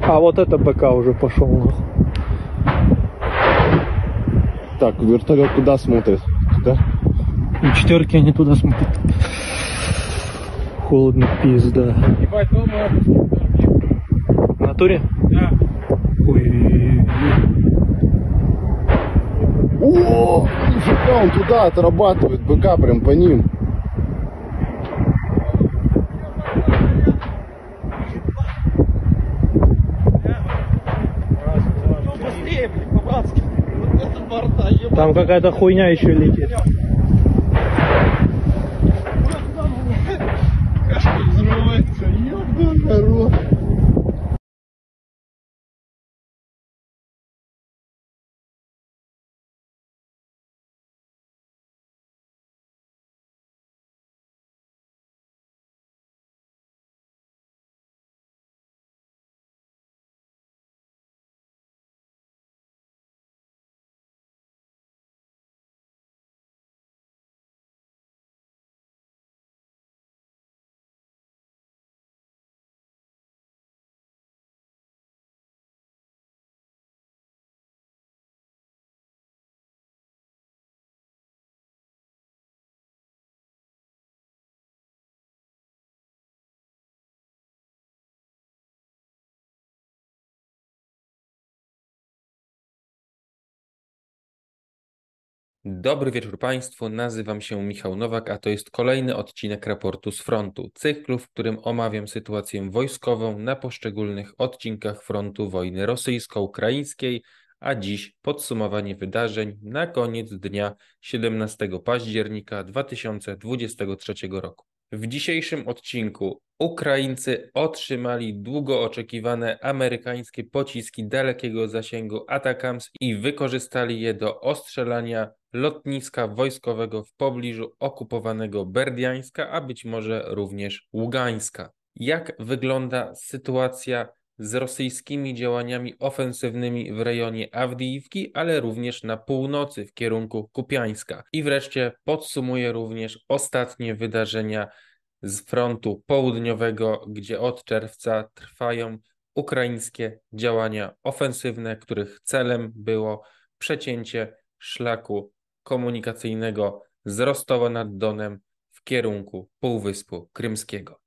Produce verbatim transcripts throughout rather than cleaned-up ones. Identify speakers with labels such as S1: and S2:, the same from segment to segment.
S1: А вот это БК уже пошел.
S2: Так, вертолет куда смотрит? Туда?
S1: И четверки они туда смотрят. Холодно, пизда.
S3: Ебать, ну мы опустим дожди.
S1: В натуре?
S3: Да.
S1: Ой.
S2: О, нифига, он туда отрабатывает, БК прям по ним.
S3: Ну быстрее, блин, по-братски. Вот это борта, ебать.
S1: Там какая-то хуйня еще летит.
S2: Взрывается, ёбаный народ.
S4: Dobry wieczór Państwu, nazywam się Michał Nowak, a to jest kolejny odcinek raportu z frontu, cyklu, w którym omawiam sytuację wojskową na poszczególnych odcinkach frontu wojny rosyjsko-ukraińskiej, a dziś podsumowanie wydarzeń na koniec dnia siedemnastego października dwa tysiące dwudziestego trzeciego roku. W dzisiejszym odcinku Ukraińcy otrzymali długo oczekiwane amerykańskie pociski dalekiego zasięgu ATACMS i wykorzystali je do ostrzelania lotniska wojskowego w pobliżu okupowanego Berdiańska, a być może również Ługańska. Jak wygląda sytuacja z rosyjskimi działaniami ofensywnymi w rejonie Awdijiwki, ale również na północy w kierunku Kupiańska. I wreszcie podsumuję również ostatnie wydarzenia z frontu południowego, gdzie od czerwca trwają ukraińskie działania ofensywne, których celem było przecięcie szlaku komunikacyjnego z Rostowa nad Donem w kierunku Półwyspu Krymskiego.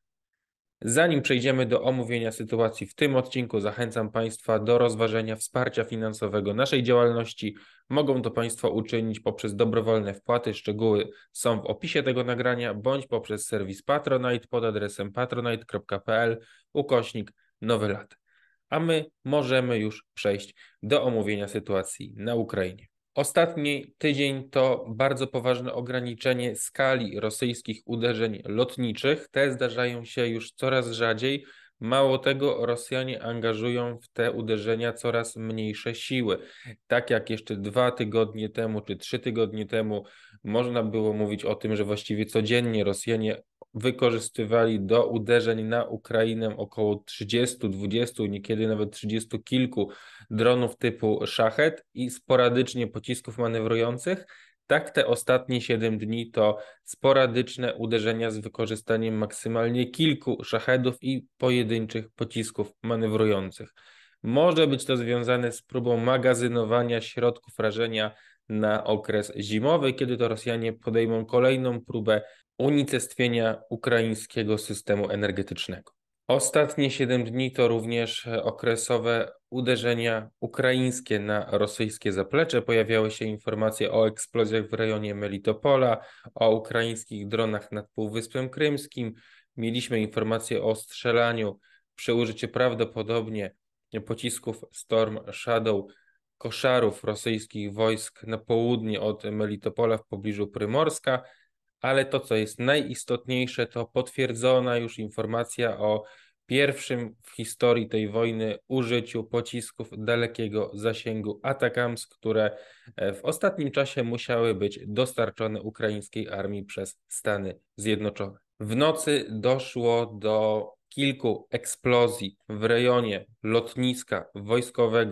S4: Zanim przejdziemy do omówienia sytuacji w tym odcinku, zachęcam Państwa do rozważenia wsparcia finansowego naszej działalności. Mogą to Państwo uczynić poprzez dobrowolne wpłaty, szczegóły są w opisie tego nagrania, bądź poprzez serwis Patronite pod adresem patronite kropka p l ukośnik Nowe Lat. A my możemy już przejść do omówienia sytuacji na Ukrainie. Ostatni tydzień to bardzo poważne ograniczenie skali rosyjskich uderzeń lotniczych. Te zdarzają się już coraz rzadziej. Mało tego, Rosjanie angażują w te uderzenia coraz mniejsze siły. Tak jak jeszcze dwa tygodnie temu czy trzy tygodnie temu można było mówić o tym, że właściwie codziennie Rosjanie wykorzystywali do uderzeń na Ukrainę około trzydziestu, dwudziestu, niekiedy nawet trzydziestu kilku dronów typu Szachet i sporadycznie pocisków manewrujących. Tak te ostatnie siedem dni to sporadyczne uderzenia z wykorzystaniem maksymalnie kilku Szachedów i pojedynczych pocisków manewrujących. Może być to związane z próbą magazynowania środków rażenia na okres zimowy, kiedy to Rosjanie podejmą kolejną próbę unicestwienia ukraińskiego systemu energetycznego. Ostatnie siedem dni to również okresowe uderzenia ukraińskie na rosyjskie zaplecze. Pojawiały się informacje o eksplozjach w rejonie Melitopola, o ukraińskich dronach nad Półwyspem Krymskim. Mieliśmy informacje o strzelaniu przy użyciu prawdopodobnie pocisków Storm Shadow koszarów rosyjskich wojsk na południe od Melitopola w pobliżu Prymorska. Ale to, co jest najistotniejsze, to potwierdzona już informacja o pierwszym w historii tej wojny użyciu pocisków dalekiego zasięgu ATACMS, które w ostatnim czasie musiały być dostarczone ukraińskiej armii przez Stany Zjednoczone. W nocy doszło do kilku eksplozji w rejonie lotniska wojskowego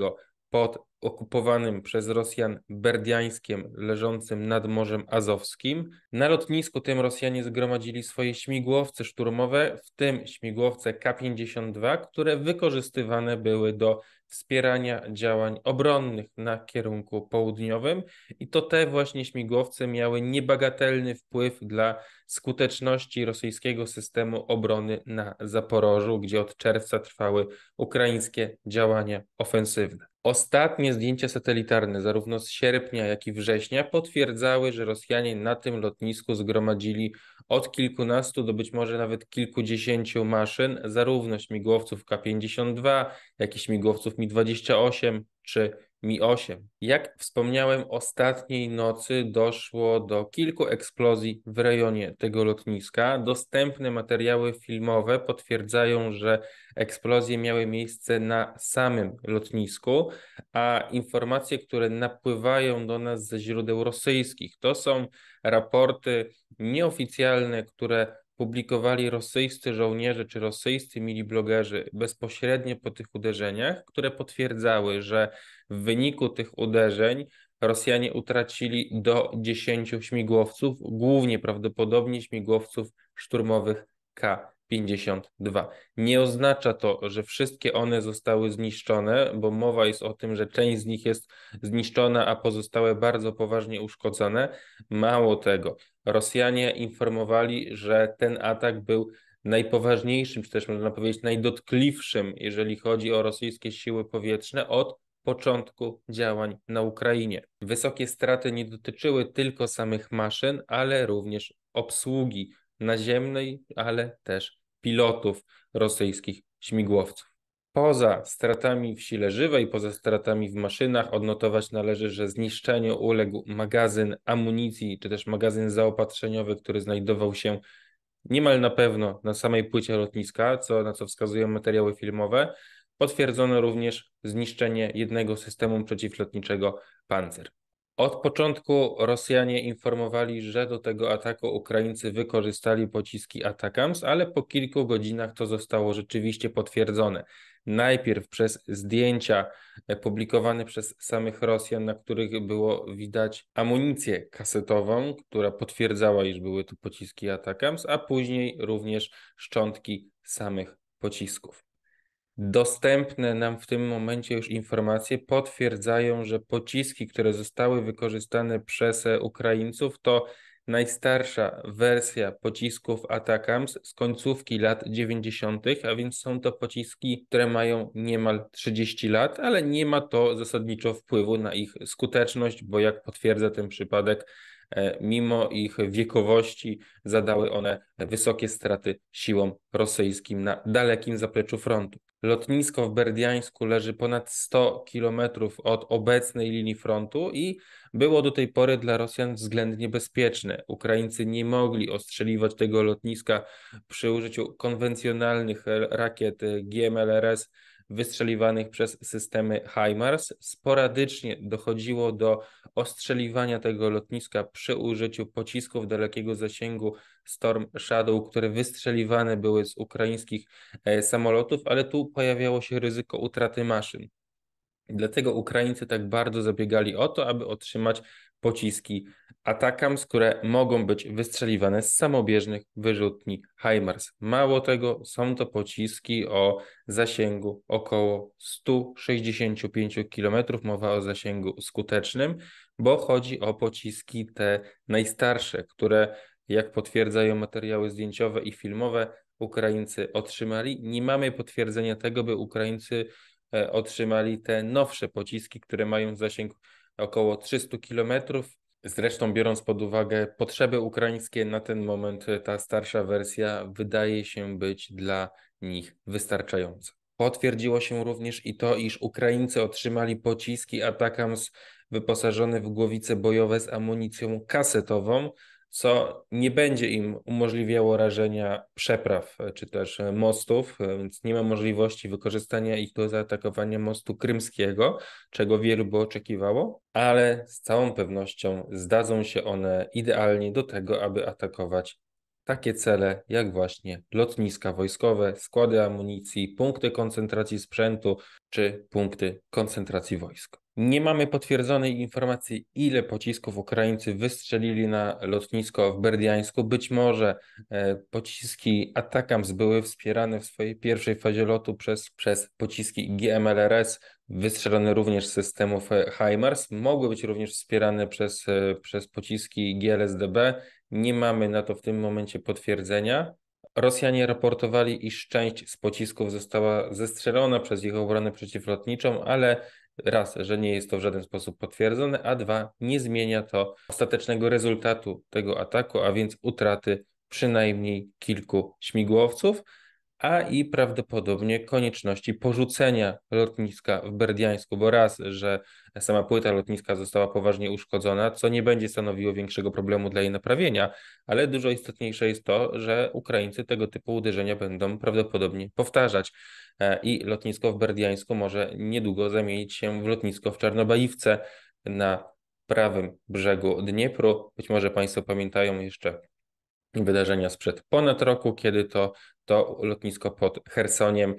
S4: pod okupowanym przez Rosjan Berdiańskiem, leżącym nad Morzem Azowskim. Na lotnisku tym Rosjanie zgromadzili swoje śmigłowce szturmowe, w tym śmigłowce K pięćdziesiąt dwa, które wykorzystywane były do wspierania działań obronnych na kierunku południowym i to te właśnie śmigłowce miały niebagatelny wpływ dla skuteczności rosyjskiego systemu obrony na Zaporożu, gdzie od czerwca trwały ukraińskie działania ofensywne. Ostatnie zdjęcia satelitarne, zarówno z sierpnia, jak i września, potwierdzały, że Rosjanie na tym lotnisku zgromadzili od kilkunastu do być może nawet kilkudziesięciu maszyn, zarówno śmigłowców K pięćdziesiąt dwa, jak i śmigłowców Mi dwadzieścia osiem czy Mi osiem. Jak wspomniałem, ostatniej nocy doszło do kilku eksplozji w rejonie tego lotniska. Dostępne materiały filmowe potwierdzają, że eksplozje miały miejsce na samym lotnisku, a informacje, które napływają do nas ze źródeł rosyjskich, to są raporty nieoficjalne, które publikowali rosyjscy żołnierze czy rosyjscy mili blogerzy bezpośrednio po tych uderzeniach, które potwierdzały, że w wyniku tych uderzeń Rosjanie utracili do dziesięciu śmigłowców, głównie prawdopodobnie śmigłowców szturmowych K pięćdziesiąt dwa. Nie oznacza to, że wszystkie one zostały zniszczone, bo mowa jest o tym, że część z nich jest zniszczona, a pozostałe bardzo poważnie uszkodzone. Mało tego, Rosjanie informowali, że ten atak był najpoważniejszym, czy też można powiedzieć najdotkliwszym, jeżeli chodzi o rosyjskie siły powietrzne od początku działań na Ukrainie. Wysokie straty nie dotyczyły tylko samych maszyn, ale również obsługi naziemnej, ale też pilotów rosyjskich śmigłowców. Poza stratami w sile żywej, poza stratami w maszynach odnotować należy, że zniszczeniu uległ magazyn amunicji, czy też magazyn zaopatrzeniowy, który znajdował się niemal na pewno na samej płycie lotniska, co, na co wskazują materiały filmowe. Potwierdzono również zniszczenie jednego systemu przeciwlotniczego Panzer. Od początku Rosjanie informowali, że do tego ataku Ukraińcy wykorzystali pociski Atakams, ale po kilku godzinach to zostało rzeczywiście potwierdzone. Najpierw przez zdjęcia publikowane przez samych Rosjan, na których było widać amunicję kasetową, która potwierdzała, iż były to pociski Atakams, a później również szczątki samych pocisków. Dostępne nam w tym momencie już informacje potwierdzają, że pociski, które zostały wykorzystane przez Ukraińców, to najstarsza wersja pocisków Atakams z końcówki lat dziewięćdziesiątych, a więc są to pociski, które mają niemal trzydzieści lat, ale nie ma to zasadniczo wpływu na ich skuteczność, bo jak potwierdza ten przypadek, mimo ich wiekowości zadały one wysokie straty siłom rosyjskim na dalekim zapleczu frontu. Lotnisko w Berdiańsku leży ponad sto kilometrów od obecnej linii frontu i było do tej pory dla Rosjan względnie bezpieczne. Ukraińcy nie mogli ostrzeliwać tego lotniska przy użyciu konwencjonalnych rakiet G M L R S wystrzeliwanych przez systemy HIMARS. Sporadycznie dochodziło do ostrzeliwania tego lotniska przy użyciu pocisków dalekiego zasięgu Storm Shadow, które wystrzeliwane były z ukraińskich samolotów, ale tu pojawiało się ryzyko utraty maszyn. Dlatego Ukraińcy tak bardzo zabiegali o to, aby otrzymać pociski Atakams, które mogą być wystrzeliwane z samobieżnych wyrzutni HIMARS. Mało tego, są to pociski o zasięgu około sto sześćdziesiąt pięć kilometrów, mowa o zasięgu skutecznym, bo chodzi o pociski te najstarsze, które, jak potwierdzają materiały zdjęciowe i filmowe, Ukraińcy otrzymali. Nie mamy potwierdzenia tego, by Ukraińcy otrzymali te nowsze pociski, które mają zasięg około trzysta kilometrów. Zresztą biorąc pod uwagę potrzeby ukraińskie, na ten moment ta starsza wersja wydaje się być dla nich wystarczająca. Potwierdziło się również i to, iż Ukraińcy otrzymali pociski Atakams wyposażone w głowice bojowe z amunicją kasetową, co nie będzie im umożliwiało rażenia przepraw czy też mostów, więc nie ma możliwości wykorzystania ich do zaatakowania mostu krymskiego, czego wielu by oczekiwało, ale z całą pewnością zdadzą się one idealnie do tego, aby atakować takie cele jak właśnie lotniska wojskowe, składy amunicji, punkty koncentracji sprzętu czy punkty koncentracji wojsk. Nie mamy potwierdzonej informacji, ile pocisków Ukraińcy wystrzelili na lotnisko w Berdiańsku. Być może e, pociski Atakams były wspierane w swojej pierwszej fazie lotu przez, przez pociski G M L R S, wystrzelone również z systemów HIMARS. Mogły być również wspierane przez, e, przez pociski G L S D B. Nie mamy na to w tym momencie potwierdzenia. Rosjanie raportowali, iż część z pocisków została zestrzelona przez ich obronę przeciwlotniczą, ale raz, że nie jest to w żaden sposób potwierdzone, a dwa, nie zmienia to ostatecznego rezultatu tego ataku, a więc utraty przynajmniej kilku śmigłowców, a i prawdopodobnie konieczności porzucenia lotniska w Berdiańsku, bo raz, że sama płyta lotniska została poważnie uszkodzona, co nie będzie stanowiło większego problemu dla jej naprawienia, ale dużo istotniejsze jest to, że Ukraińcy tego typu uderzenia będą prawdopodobnie powtarzać i lotnisko w Berdiańsku może niedługo zamienić się w lotnisko w Czarnobajówce na prawym brzegu Dniepru. Być może Państwo pamiętają jeszcze wydarzenia sprzed ponad roku, kiedy to, to lotnisko pod Chersoniem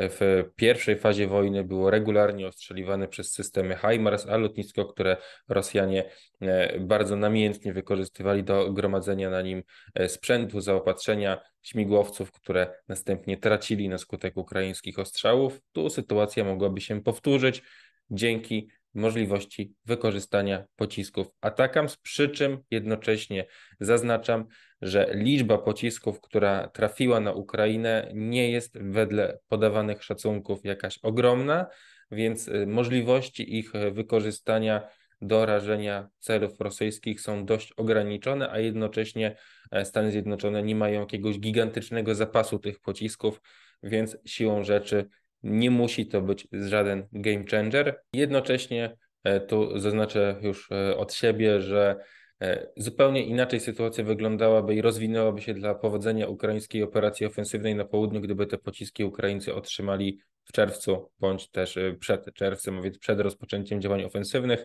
S4: w pierwszej fazie wojny było regularnie ostrzeliwane przez systemy HIMARS, a lotnisko, które Rosjanie bardzo namiętnie wykorzystywali do gromadzenia na nim sprzętu, zaopatrzenia śmigłowców, które następnie tracili na skutek ukraińskich ostrzałów. Tu sytuacja mogłaby się powtórzyć dzięki możliwości wykorzystania pocisków Atakams, przy czym jednocześnie zaznaczam, że liczba pocisków, która trafiła na Ukrainę, nie jest wedle podawanych szacunków jakaś ogromna, więc możliwości ich wykorzystania do rażenia celów rosyjskich są dość ograniczone, a jednocześnie Stany Zjednoczone nie mają jakiegoś gigantycznego zapasu tych pocisków, więc siłą rzeczy nie musi to być żaden game changer. Jednocześnie tu zaznaczę już od siebie, że zupełnie inaczej sytuacja wyglądałaby i rozwinęłaby się dla powodzenia ukraińskiej operacji ofensywnej na południu, gdyby te pociski Ukraińcy otrzymali w czerwcu, bądź też przed czerwcem, a więc przed rozpoczęciem działań ofensywnych.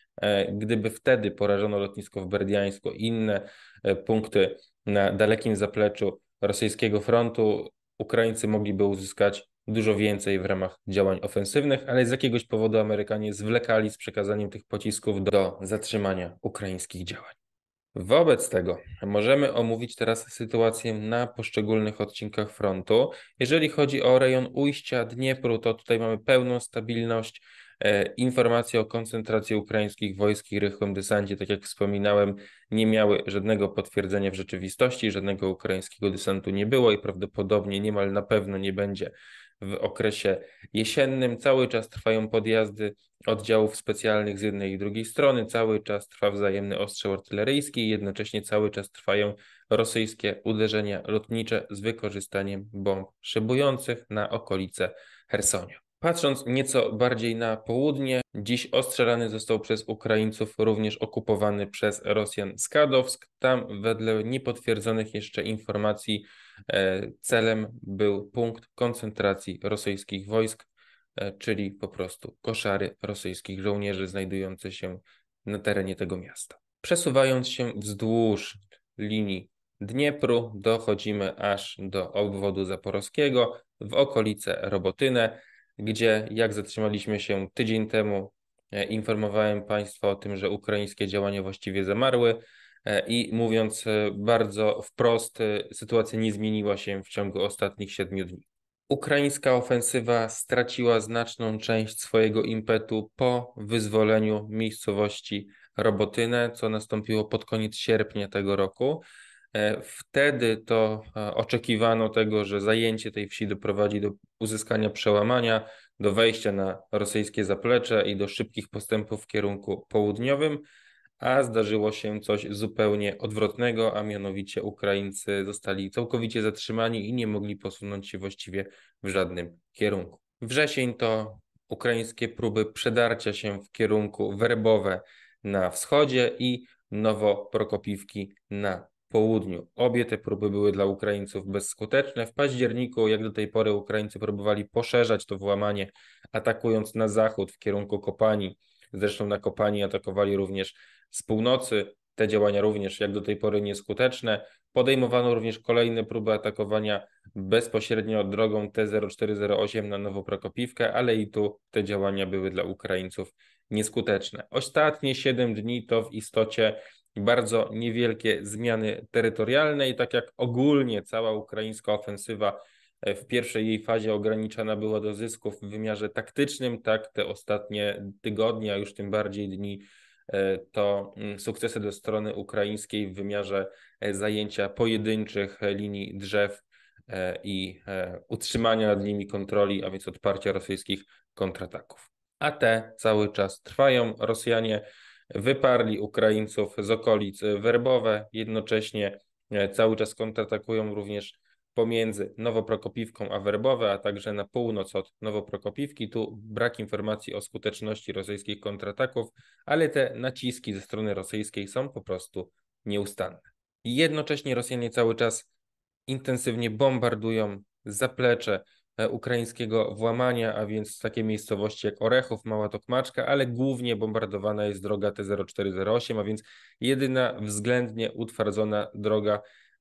S4: Gdyby wtedy porażono lotnisko w Berdiańsku i inne punkty na dalekim zapleczu rosyjskiego frontu, Ukraińcy mogliby uzyskać dużo więcej w ramach działań ofensywnych, ale z jakiegoś powodu Amerykanie zwlekali z przekazaniem tych pocisków do zatrzymania ukraińskich działań. Wobec tego możemy omówić teraz sytuację na poszczególnych odcinkach frontu. Jeżeli chodzi o rejon ujścia Dniepru, to tutaj mamy pełną stabilność. Informacje o koncentracji ukraińskich wojsk i rychłym desancie, tak jak wspominałem, nie miały żadnego potwierdzenia w rzeczywistości, żadnego ukraińskiego desantu nie było i prawdopodobnie niemal na pewno nie będzie w okresie jesiennym. Cały czas trwają podjazdy oddziałów specjalnych z jednej i drugiej strony, cały czas trwa wzajemny ostrzał artyleryjski i jednocześnie cały czas trwają rosyjskie uderzenia lotnicze z wykorzystaniem bomb szybujących na okolice Chersonia. Patrząc nieco bardziej na południe, dziś ostrzelany został przez Ukraińców również okupowany przez Rosjan Skadowsk. Tam wedle niepotwierdzonych jeszcze informacji celem był punkt koncentracji rosyjskich wojsk, czyli po prostu koszary rosyjskich żołnierzy znajdujące się na terenie tego miasta. Przesuwając się wzdłuż linii Dniepru, dochodzimy aż do obwodu zaporowskiego w okolice Robotynę, gdzie jak zatrzymaliśmy się tydzień temu, informowałem Państwa o tym, że ukraińskie działania właściwie zamarły i mówiąc bardzo wprost, sytuacja nie zmieniła się w ciągu ostatnich siedmiu dni. Ukraińska ofensywa straciła znaczną część swojego impetu po wyzwoleniu miejscowości Robotynę, co nastąpiło pod koniec sierpnia tego roku. Wtedy to oczekiwano tego, że zajęcie tej wsi doprowadzi do uzyskania przełamania, do wejścia na rosyjskie zaplecze i do szybkich postępów w kierunku południowym, a zdarzyło się coś zupełnie odwrotnego, a mianowicie Ukraińcy zostali całkowicie zatrzymani i nie mogli posunąć się właściwie w żadnym kierunku. Wrzesień to ukraińskie próby przedarcia się w kierunku Werbowe na wschodzie i Nowoprokopiwki na południu. Obie te próby były dla Ukraińców bezskuteczne. W październiku, jak do tej pory, Ukraińcy próbowali poszerzać to włamanie, atakując na zachód w kierunku Kopani. Zresztą na Kopani atakowali również z północy, te działania również jak do tej pory nieskuteczne. Podejmowano również kolejne próby atakowania bezpośrednio drogą T zero cztery zero osiem na Nowoprokopiwkę, ale i tu te działania były dla Ukraińców nieskuteczne. Ostatnie siedem dni to w istocie bardzo niewielkie zmiany terytorialne i tak jak ogólnie cała ukraińska ofensywa w pierwszej jej fazie ograniczana była do zysków w wymiarze taktycznym, tak te ostatnie tygodnie, a już tym bardziej dni, to sukcesy do strony ukraińskiej w wymiarze zajęcia pojedynczych linii drzew i utrzymania nad nimi kontroli, a więc odparcia rosyjskich kontrataków. A te cały czas trwają. Rosjanie wyparli Ukraińców z okolic Werbowe, jednocześnie cały czas kontratakują również pomiędzy Nowoprokopiwką a Werbowe, a także na północ od Nowoprokopiwki. Tu brak informacji o skuteczności rosyjskich kontrataków, ale te naciski ze strony rosyjskiej są po prostu nieustanne. I jednocześnie Rosjanie cały czas intensywnie bombardują zaplecze ukraińskiego włamania, a więc takie miejscowości jak Orechów, Mała Tokmaczka, ale głównie bombardowana jest droga T zero cztery zero osiem, a więc jedyna względnie utwardzona droga,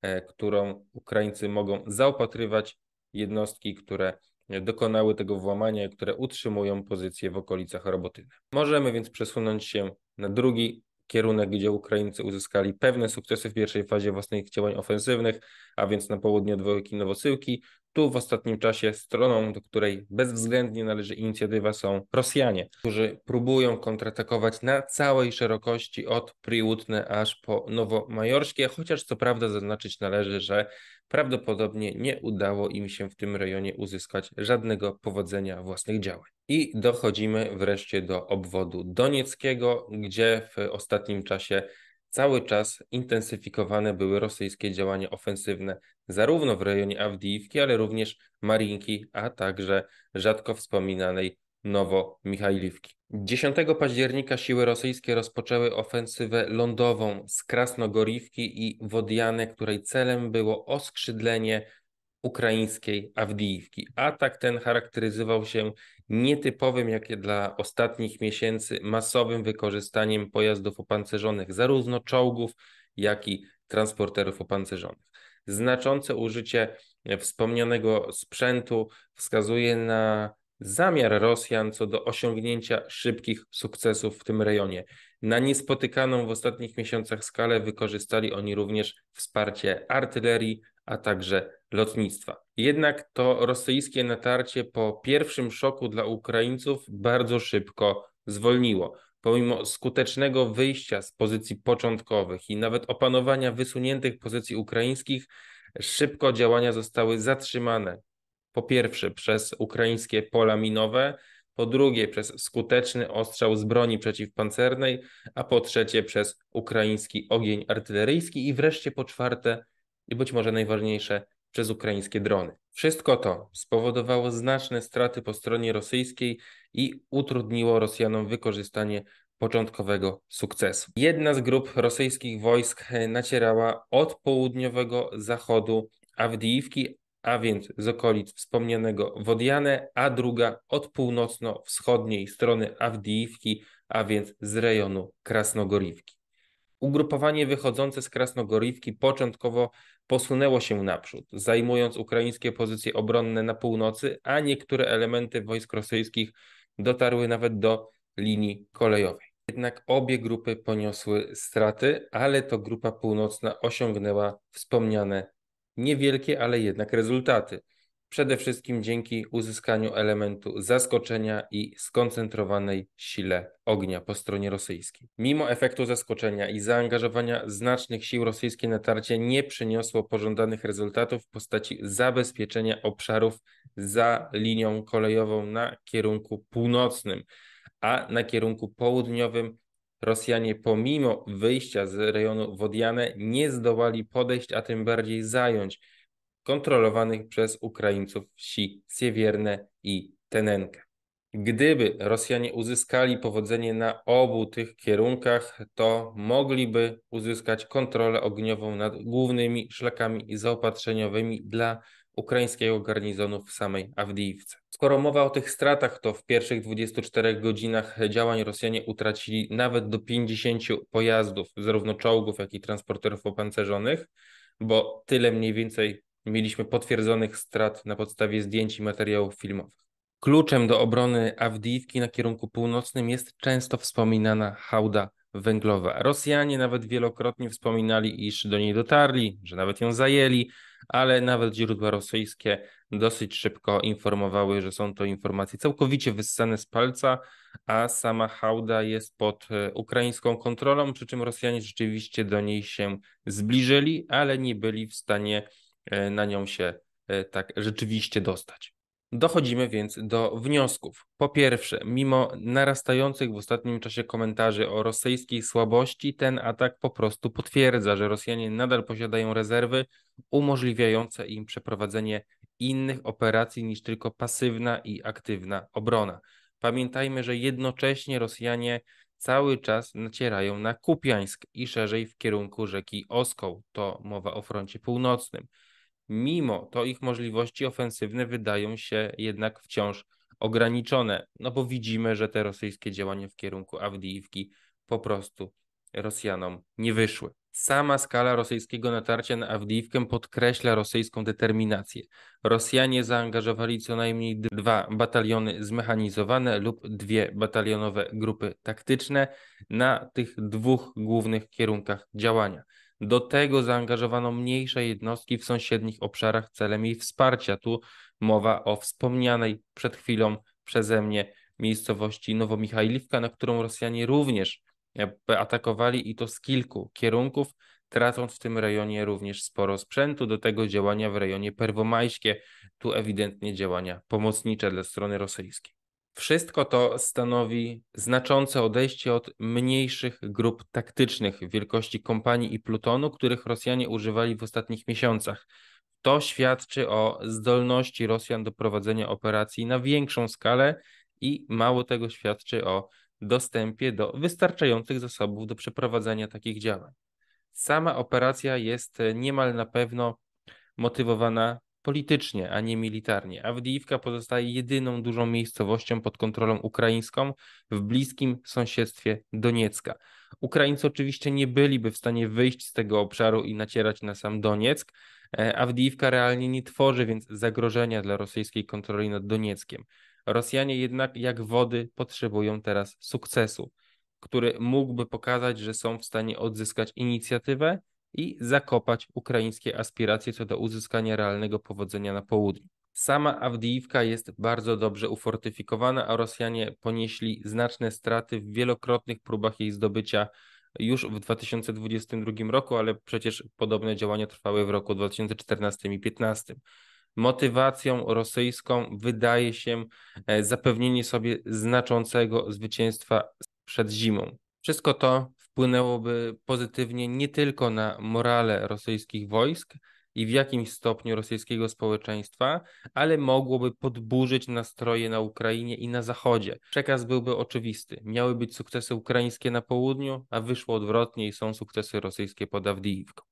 S4: którą Ukraińcy mogą zaopatrywać jednostki, które dokonały tego włamania i które utrzymują pozycję w okolicach Robotyny. Możemy więc przesunąć się na drugi kierunek, gdzie Ukraińcy uzyskali pewne sukcesy w pierwszej fazie własnych działań ofensywnych, a więc na południe od Wołyki Nowosyłki. Tu w ostatnim czasie stroną, do której bezwzględnie należy inicjatywa, są Rosjanie, którzy próbują kontratakować na całej szerokości od Priłutne aż po Nowomajorskie, chociaż co prawda zaznaczyć należy, że prawdopodobnie nie udało im się w tym rejonie uzyskać żadnego powodzenia własnych działań. I dochodzimy wreszcie do obwodu donieckiego, gdzie w ostatnim czasie cały czas intensyfikowane były rosyjskie działania ofensywne, zarówno w rejonie Awdijiwki, ale również Marinki, a także rzadko wspominanej Nowomichajliwki. dziesiątego października siły rosyjskie rozpoczęły ofensywę lądową z Krasnogoriwki i Wodiane, której celem było oskrzydlenie ukraińskiej Awdijiwki. Atak ten charakteryzował się nietypowym, jak dla ostatnich miesięcy, masowym wykorzystaniem pojazdów opancerzonych, zarówno czołgów, jak i transporterów opancerzonych. Znaczące użycie wspomnianego sprzętu wskazuje na zamiar Rosjan co do osiągnięcia szybkich sukcesów w tym rejonie. Na niespotykaną w ostatnich miesiącach skalę wykorzystali oni również wsparcie artylerii, a także lotnictwa. Jednak to rosyjskie natarcie po pierwszym szoku dla Ukraińców bardzo szybko zwolniło. Pomimo skutecznego wyjścia z pozycji początkowych i nawet opanowania wysuniętych pozycji ukraińskich, szybko działania zostały zatrzymane. Po pierwsze przez ukraińskie pola minowe, po drugie przez skuteczny ostrzał z broni przeciwpancernej, a po trzecie przez ukraiński ogień artyleryjski i wreszcie po czwarte, i być może najważniejsze, przez ukraińskie drony. Wszystko to spowodowało znaczne straty po stronie rosyjskiej i utrudniło Rosjanom wykorzystanie początkowego sukcesu. Jedna z grup rosyjskich wojsk nacierała od południowego zachodu Awdijiwki, a więc z okolic wspomnianego Wodiane, a druga od północno-wschodniej strony Awdijiwki, a więc z rejonu Krasnogoriwki. Ugrupowanie wychodzące z Krasnogoriwki początkowo posunęło się naprzód, zajmując ukraińskie pozycje obronne na północy, a niektóre elementy wojsk rosyjskich dotarły nawet do linii kolejowej. Jednak obie grupy poniosły straty, ale to grupa północna osiągnęła wspomniane niewielkie, ale jednak rezultaty. Przede wszystkim dzięki uzyskaniu elementu zaskoczenia i skoncentrowanej sile ognia po stronie rosyjskiej. Mimo efektu zaskoczenia i zaangażowania znacznych sił rosyjskie natarcie nie przyniosło pożądanych rezultatów w postaci zabezpieczenia obszarów za linią kolejową na kierunku północnym, a na kierunku południowym Rosjanie pomimo wyjścia z rejonu Wodiane nie zdołali podejść, a tym bardziej zająć kontrolowanych przez Ukraińców wsi Siewierne i Tenenkę. Gdyby Rosjanie uzyskali powodzenie na obu tych kierunkach, to mogliby uzyskać kontrolę ogniową nad głównymi szlakami zaopatrzeniowymi dla ukraińskiego garnizonu w samej Awdijiwce. Skoro mowa o tych stratach, to w pierwszych dwudziestu czterech godzinach działań Rosjanie utracili nawet do pięćdziesięciu pojazdów, zarówno czołgów, jak i transporterów opancerzonych, bo tyle mniej więcej mieliśmy potwierdzonych strat na podstawie zdjęć i materiałów filmowych. Kluczem do obrony Awdijiwki na kierunku północnym jest często wspominana hałda węglowa. Rosjanie nawet wielokrotnie wspominali, iż do niej dotarli, że nawet ją zajęli, ale nawet źródła rosyjskie dosyć szybko informowały, że są to informacje całkowicie wyssane z palca, a sama hałda jest pod ukraińską kontrolą, przy czym Rosjanie rzeczywiście do niej się zbliżyli, ale nie byli w stanie na nią się tak rzeczywiście dostać. Dochodzimy więc do wniosków. Po pierwsze, mimo narastających w ostatnim czasie komentarzy o rosyjskiej słabości, ten atak po prostu potwierdza, że Rosjanie nadal posiadają rezerwy umożliwiające im przeprowadzenie innych operacji niż tylko pasywna i aktywna obrona. Pamiętajmy, że jednocześnie Rosjanie cały czas nacierają na Kupiańsk i szerzej w kierunku rzeki Oskoł. To mowa o froncie północnym. Mimo to ich możliwości ofensywne wydają się jednak wciąż ograniczone, no bo widzimy, że te rosyjskie działania w kierunku Awdijiwki po prostu Rosjanom nie wyszły. Sama skala rosyjskiego natarcia na Awdijiwkę podkreśla rosyjską determinację. Rosjanie zaangażowali co najmniej dwa bataliony zmechanizowane lub dwie batalionowe grupy taktyczne na tych dwóch głównych kierunkach działania. Do tego zaangażowano mniejsze jednostki w sąsiednich obszarach celem jej wsparcia. Tu mowa o wspomnianej przed chwilą przeze mnie miejscowości Nowomichajliwka, na którą Rosjanie również atakowali i to z kilku kierunków, tracąc w tym rejonie również sporo sprzętu. Do tego działania w rejonie Perwomajskie, tu ewidentnie działania pomocnicze dla strony rosyjskiej. Wszystko to stanowi znaczące odejście od mniejszych grup taktycznych wielkości kompanii i plutonu, których Rosjanie używali w ostatnich miesiącach. To świadczy o zdolności Rosjan do prowadzenia operacji na większą skalę i mało tego świadczy o dostępie do wystarczających zasobów do przeprowadzenia takich działań. Sama operacja jest niemal na pewno motywowana politycznie, a nie militarnie. Awdijiwka pozostaje jedyną dużą miejscowością pod kontrolą ukraińską w bliskim sąsiedztwie Doniecka. Ukraińcy oczywiście nie byliby w stanie wyjść z tego obszaru i nacierać na sam Donieck. Awdijiwka realnie nie tworzy więc zagrożenia dla rosyjskiej kontroli nad Donieckiem. Rosjanie jednak jak wody potrzebują teraz sukcesu, który mógłby pokazać, że są w stanie odzyskać inicjatywę i zakopać ukraińskie aspiracje co do uzyskania realnego powodzenia na południu. Sama Awdijiwka jest bardzo dobrze ufortyfikowana, a Rosjanie ponieśli znaczne straty w wielokrotnych próbach jej zdobycia już w dwa tysiące dwudziestym drugim roku, ale przecież podobne działania trwały w roku dwa tysiące czternastym i dwa tysiące piętnastym. Motywacją rosyjską wydaje się zapewnienie sobie znaczącego zwycięstwa przed zimą. Wszystko to wpłynęłoby pozytywnie nie tylko na morale rosyjskich wojsk i w jakimś stopniu rosyjskiego społeczeństwa, ale mogłoby podburzyć nastroje na Ukrainie i na Zachodzie. Przekaz byłby oczywisty. Miały być sukcesy ukraińskie na południu, a wyszło odwrotnie i są sukcesy rosyjskie pod Awdijiwką.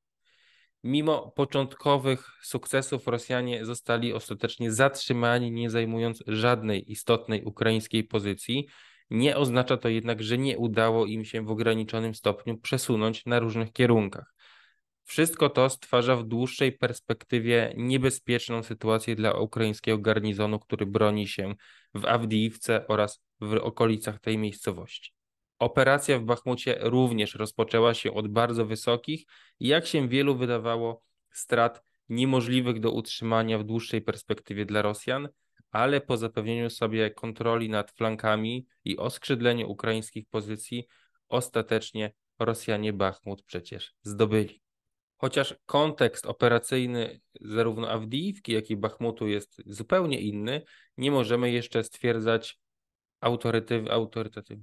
S4: Mimo początkowych sukcesów Rosjanie zostali ostatecznie zatrzymani, nie zajmując żadnej istotnej ukraińskiej pozycji. Nie oznacza to jednak, że nie udało im się w ograniczonym stopniu przesunąć na różnych kierunkach. Wszystko to stwarza w dłuższej perspektywie niebezpieczną sytuację dla ukraińskiego garnizonu, który broni się w Awdijiwce oraz w okolicach tej miejscowości. Operacja w Bachmucie również rozpoczęła się od bardzo wysokich i jak się wielu wydawało strat niemożliwych do utrzymania w dłuższej perspektywie dla Rosjan, ale po zapewnieniu sobie kontroli nad flankami i oskrzydleniu ukraińskich pozycji ostatecznie Rosjanie Bachmut przecież zdobyli. Chociaż kontekst operacyjny zarówno Awdijiwki, jak i Bachmutu jest zupełnie inny, nie możemy jeszcze stwierdzać autorytyw, autorytatywnie.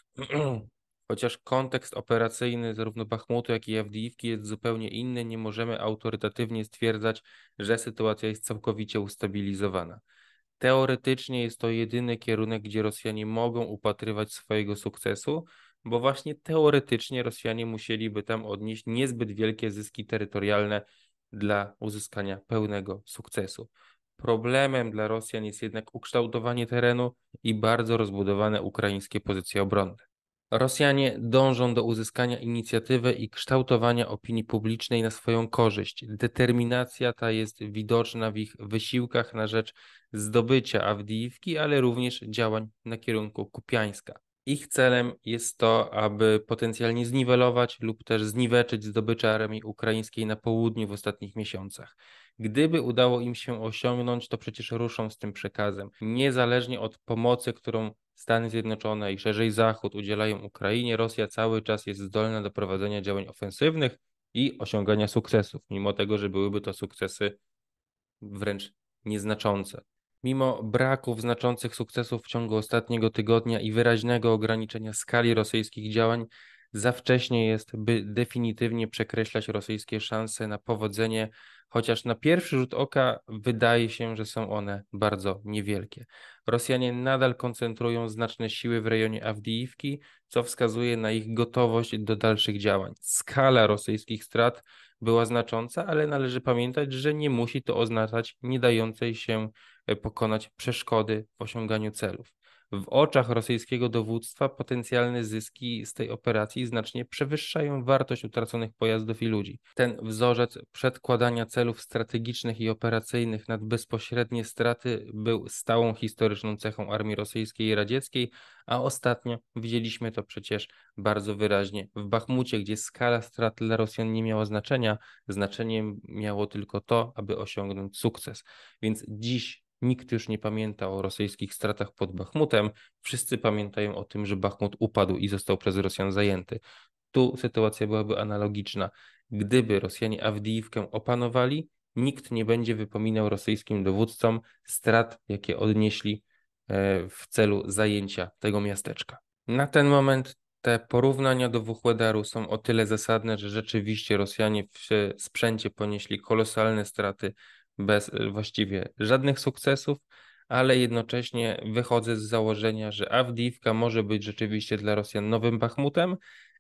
S4: Chociaż kontekst operacyjny zarówno Bachmutu, jak i Awdijiwki jest zupełnie inny, nie możemy autorytatywnie stwierdzać, że sytuacja jest całkowicie ustabilizowana. Teoretycznie jest to jedyny kierunek, gdzie Rosjanie mogą upatrywać swojego sukcesu, bo właśnie teoretycznie Rosjanie musieliby tam odnieść niezbyt wielkie zyski terytorialne dla uzyskania pełnego sukcesu. Problemem dla Rosjan jest jednak ukształtowanie terenu i bardzo rozbudowane ukraińskie pozycje obronne. Rosjanie dążą do uzyskania inicjatywy i kształtowania opinii publicznej na swoją korzyść. Determinacja ta jest widoczna w ich wysiłkach na rzecz zdobycia Awdijiwki, ale również działań na kierunku Kupiańska. Ich celem jest to, aby potencjalnie zniwelować lub też zniweczyć zdobycze armii ukraińskiej na południu w ostatnich miesiącach. Gdyby udało im się osiągnąć, to przecież ruszą z tym przekazem. Niezależnie od pomocy, którą Stany Zjednoczone i szerzej Zachód udzielają Ukrainie, Rosja cały czas jest zdolna do prowadzenia działań ofensywnych i osiągania sukcesów, mimo tego, że byłyby to sukcesy wręcz nieznaczące. Mimo braków znaczących sukcesów w ciągu ostatniego tygodnia i wyraźnego ograniczenia skali rosyjskich działań, za wcześnie jest, by definitywnie przekreślać rosyjskie szanse na powodzenie, chociaż na pierwszy rzut oka wydaje się, że są one bardzo niewielkie. Rosjanie nadal koncentrują znaczne siły w rejonie Awdijiwki, co wskazuje na ich gotowość do dalszych działań. Skala rosyjskich strat była znacząca, ale należy pamiętać, że nie musi to oznaczać nie dającej się pokonać przeszkody w osiąganiu celów. W oczach rosyjskiego dowództwa potencjalne zyski z tej operacji znacznie przewyższają wartość utraconych pojazdów i ludzi. Ten wzorzec przedkładania celów strategicznych i operacyjnych nad bezpośrednie straty był stałą historyczną cechą armii rosyjskiej i radzieckiej, a ostatnio widzieliśmy to przecież bardzo wyraźnie w Bachmucie, gdzie skala strat dla Rosjan nie miała znaczenia, znaczeniem miało tylko to, aby osiągnąć sukces. Więc dziś nikt już nie pamięta o rosyjskich stratach pod Bachmutem, wszyscy pamiętają o tym, że Bachmut upadł i został przez Rosjan zajęty. Tu sytuacja byłaby analogiczna. Gdyby Rosjanie Awdijiwkę opanowali, nikt nie będzie wypominał rosyjskim dowódcom strat, jakie odnieśli w celu zajęcia tego miasteczka. Na ten moment te porównania do Wuchledaru są o tyle zasadne, że rzeczywiście Rosjanie w sprzęcie ponieśli kolosalne straty bez właściwie żadnych sukcesów, ale jednocześnie wychodzę z założenia, że Awdijiwka może być rzeczywiście dla Rosjan nowym Bachmutem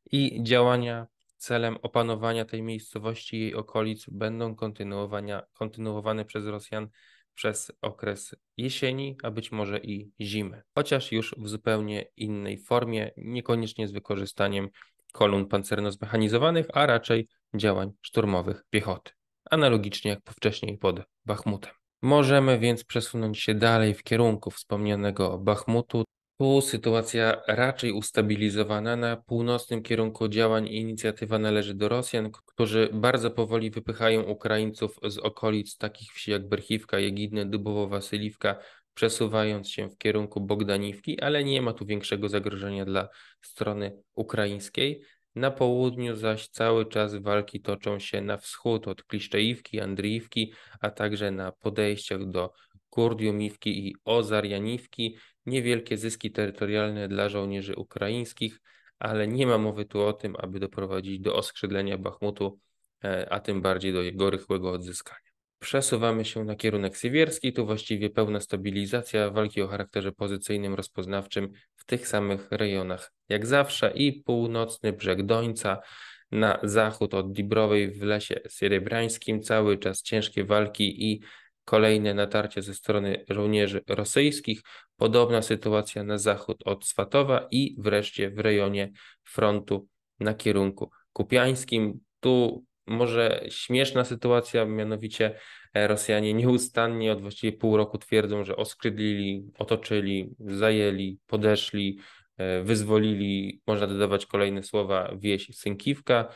S4: i działania celem opanowania tej miejscowości i jej okolic będą kontynuowane przez Rosjan przez okres jesieni, a być może i zimy, chociaż już w zupełnie innej formie, niekoniecznie z wykorzystaniem kolumn pancerno-zmechanizowanych, a raczej działań szturmowych piechoty, analogicznie jak wcześniej pod Bachmutem. Możemy więc przesunąć się dalej w kierunku wspomnianego Bachmutu. Tu sytuacja raczej ustabilizowana. Na północnym kierunku działań i inicjatywa należy do Rosjan, którzy bardzo powoli wypychają Ukraińców z okolic takich wsi jak Berchiwka, Jegidne, Dubowo-Wasyliwka, przesuwając się w kierunku Bogdaniwki, ale nie ma tu większego zagrożenia dla strony ukraińskiej. Na południu zaś cały czas walki toczą się na wschód od Kliszczeiwki, Andriiwki, a także na podejściach do Kurdiumiwki i Ozarjaniwki. Niewielkie zyski terytorialne dla żołnierzy ukraińskich, ale nie ma mowy tu o tym, aby doprowadzić do oskrzydlenia Bachmutu, a tym bardziej do jego rychłego odzyskania. Przesuwamy się na kierunek siewierski, tu właściwie pełna stabilizacja, walki o charakterze pozycyjnym, rozpoznawczym w tych samych rejonach jak zawsze i północny brzeg Dońca na zachód od Dibrowej w lesie sierebrańskim, cały czas ciężkie walki i kolejne natarcie ze strony żołnierzy rosyjskich, podobna sytuacja na zachód od Swatowa i wreszcie w rejonie frontu na kierunku kupiańskim. Tu może śmieszna sytuacja, mianowicie Rosjanie nieustannie od właściwie pół roku twierdzą, że oskrzydlili, otoczyli, zajęli, podeszli, wyzwolili, można dodawać kolejne słowa, wieś Sękiwka,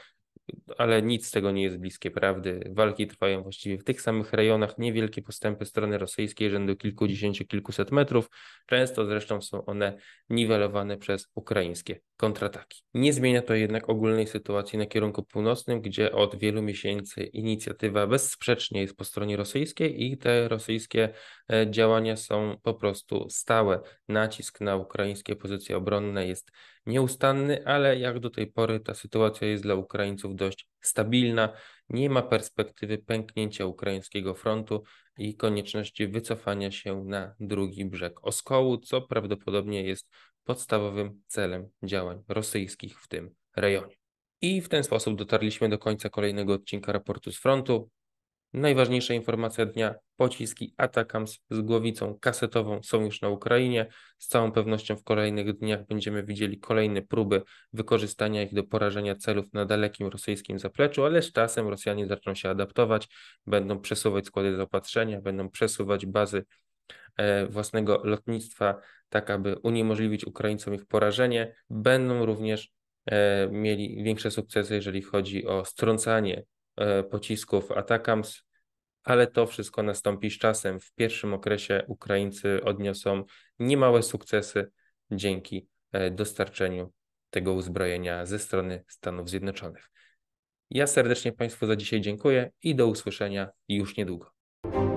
S4: ale nic z tego nie jest bliskie prawdy. Walki trwają właściwie w tych samych rejonach, niewielkie postępy strony rosyjskiej rzędu kilkudziesięciu, kilkuset metrów. Często zresztą są one niwelowane przez ukraińskie kontrataki. Nie zmienia to jednak ogólnej sytuacji na kierunku północnym, gdzie od wielu miesięcy inicjatywa bezsprzecznie jest po stronie rosyjskiej i te rosyjskie działania są po prostu stałe. Nacisk na ukraińskie pozycje obronne jest nieustanny, ale jak do tej pory ta sytuacja jest dla Ukraińców dość stabilna. Nie ma perspektywy pęknięcia ukraińskiego frontu i konieczności wycofania się na drugi brzeg Oskołu, co prawdopodobnie jest podstawowym celem działań rosyjskich w tym rejonie. I w ten sposób dotarliśmy do końca kolejnego odcinka raportu z frontu. Najważniejsza informacja dnia: pociski Atacams z głowicą kasetową są już na Ukrainie. Z całą pewnością w kolejnych dniach będziemy widzieli kolejne próby wykorzystania ich do porażenia celów na dalekim rosyjskim zapleczu, ale z czasem Rosjanie zaczną się adaptować, będą przesuwać składy zaopatrzenia, będą przesuwać bazy e, własnego lotnictwa, tak aby uniemożliwić Ukraińcom ich porażenie. Będą również e, mieli większe sukcesy, jeżeli chodzi o strącanie e, pocisków Atacams, ale to wszystko nastąpi z czasem. W pierwszym okresie Ukraińcy odniosą niemałe sukcesy dzięki e, dostarczeniu tego uzbrojenia ze strony Stanów Zjednoczonych. Ja serdecznie Państwu za dzisiaj dziękuję i do usłyszenia już niedługo.